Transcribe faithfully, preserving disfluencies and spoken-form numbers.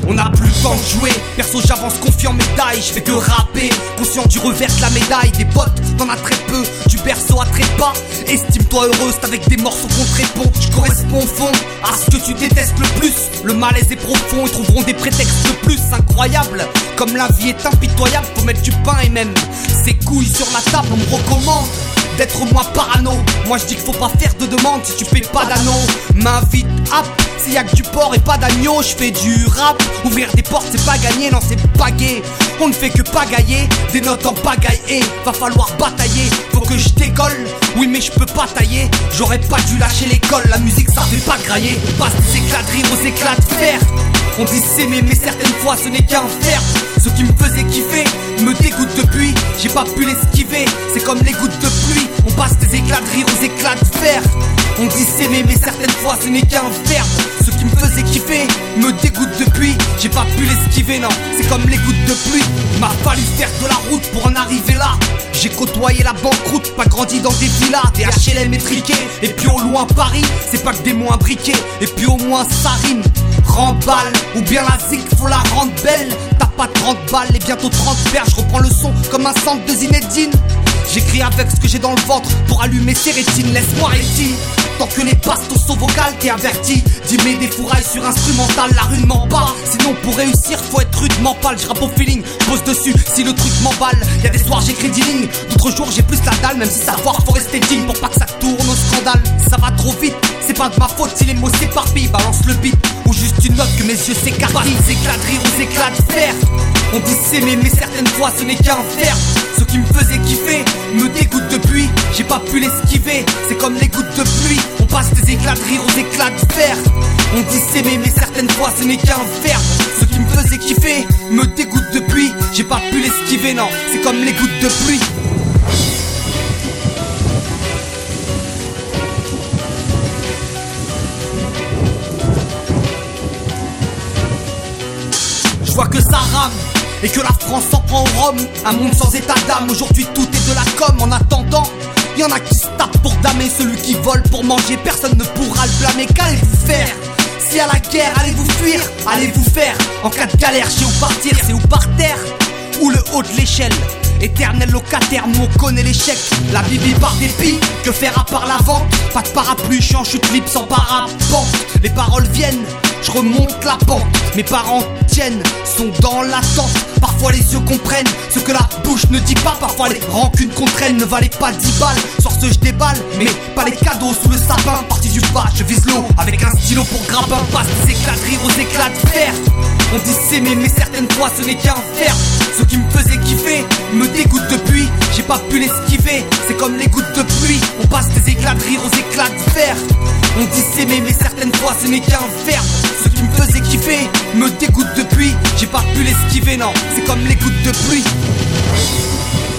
On n'a plus le temps de jouer, perso j'avance confiant médaille, je fais que rapper, conscient du revers de la médaille. Des potes, t'en as très peu, du berceau à trépas. Estime-toi heureuse, c'est avec des morceaux qu'on te répond. Je corresponds au fond à ce que tu détestes le plus. Le malaise est profond, ils trouveront des prétextes de plus. Incroyable, comme la vie est impitoyable, faut mettre du pain et même ses couilles sur la table. On me recommande d'être moins parano. Moi je dis qu'il faut pas faire de demande si tu payes pas d'anneau. M'invite hop, s'il y a que du porc et pas d'agneau. Je fais du rap, ouvrir des portes c'est pas gagner, non c'est pas gay. On ne fait que pagailler, des notes en pagaille. Et va falloir batailler, faut que je décolle. Oui mais je peux pas tailler, j'aurais pas dû lâcher l'école. La musique ça fait pas grailler, on passe des éclats de rire aux éclats de fer. On dit s'aimer mais certaines fois ce n'est qu'un verbe. Ce qui me faisait kiffer me dégoûte depuis, j'ai pas pu l'esquiver. C'est comme les gouttes de pluie, on passe des éclats de rire aux éclats de fer. On dit s'aimer mais certaines fois ce n'est qu'un verbe. Ce qui me faisait kiffer me dégoûte depuis, j'ai pas pu l'esquiver, non. C'est comme les gouttes de pluie, m'a fallu faire de la route pour en arriver là. J'ai côtoyé la banqueroute, pas grandi dans des villas, des H L M étriqués. Et puis au loin Paris, c'est pas que des mots imbriqués. Et puis au moins ça rime, remballe. Ou bien la zik, faut la rendre belle. T'as pas trente balles et bientôt trente paires. Je reprends le son comme un centre de Zinedine. J'écris avec ce que j'ai dans le ventre pour allumer ces rétines. Laisse-moi rétine. Tant que les bastos sont vocales, t'es averti. D'y mettre des fourrailles sur instrumental, la rue ne ment pas. Sinon pour réussir faut être rudement pâle. Je rappe au feeling, pose dessus si le truc m'emballe. Y'a des soirs j'écris dix lignes, d'autres jours j'ai plus la dalle. Même si savoir faut rester digne pour pas que ça tourne au scandale. Ça va trop vite, c'est pas de ma faute si les mots s'éparpillent. Balance le beat, ou juste une note que mes yeux s'écartent. Des éclats de rire aux éclats de fer. On dit s'aimer mais certaines fois ce n'est qu'un verbe. Ce qui me faisait kiffer me dégoûte depuis, j'ai pas pu l'esquiver. C'est comme les gouttes de pluie, on passe des éclats de rire aux éclats de fer. On dit s'aimer mais certaines fois ce n'est qu'un verbe. Ce qui me faisait kiffer me dégoûte depuis, j'ai pas pu l'esquiver, non. C'est comme les gouttes de pluie. Je vois que ça rame et que la France s'en prend au rhum. Un monde sans état d'âme, aujourd'hui tout est de la com. En attendant, y'en a qui se tapent pour damer. Celui qui vole pour manger, personne ne pourra le blâmer. Qu'allez-vous faire si à la guerre, allez-vous fuir, allez-vous faire. En cas de galère, chez où partir, c'est où par terre ou le haut de l'échelle. Éternel locataire, nous on connaît l'échec. La bibi par dépit, que faire à part la vente. Pas de parapluie, je suis en chute libre sans parapente. Les paroles viennent, je remonte la pente. Mes parents tiennent, sont dans l'attente. Parfois les yeux comprennent ce que la bouche ne dit pas. Parfois les rancunes contre elles ne valaient pas dix balles. Sur ce je déballe, mais pas les cadeaux sous le sapin. Parti du bas, je vise l'eau avec un stylo pour grappin. Passe des éclats de rire aux éclats de fer. On dit s'aimer mais certaines fois ce n'est qu'un verbe. Ce qui me faisait kiffer me dégoûte depuis, j'ai pas pu l'esquiver. C'est comme les gouttes de pluie, on passe des éclats de rire aux éclats de fer. On dit s'aimer mais certaines fois ce n'est qu'un verbe. Ce qui me faisait kiffer me dégoûte depuis, j'ai pas pu l'esquiver, non. C'est comme les gouttes de pluie.